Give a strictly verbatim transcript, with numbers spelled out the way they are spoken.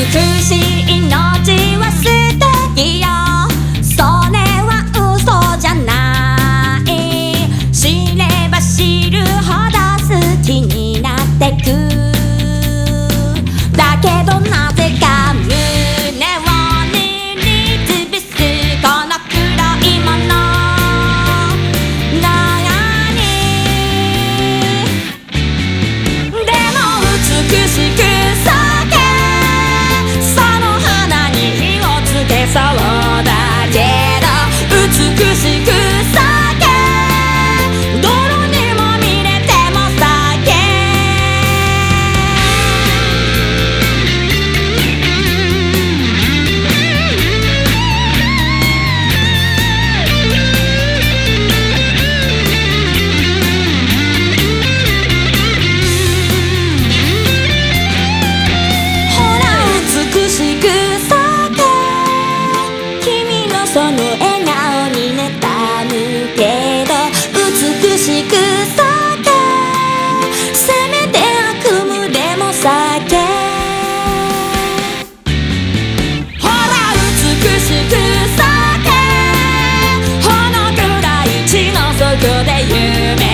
美しい命は素敵よ、それは嘘じゃない、知れば知るほど好きになってく、だけどなぜか胸を握りつぶすこの黒いものなに、でも美しく咲け、その花に火をつけそうだけど、美しく咲け、泥にも見れても咲け、ほら美しく咲け、君のその笑顔に妬むけど、美しく咲け、せめて悪夢でも咲け、ほら美しく咲け、ほの暗い地の底で夢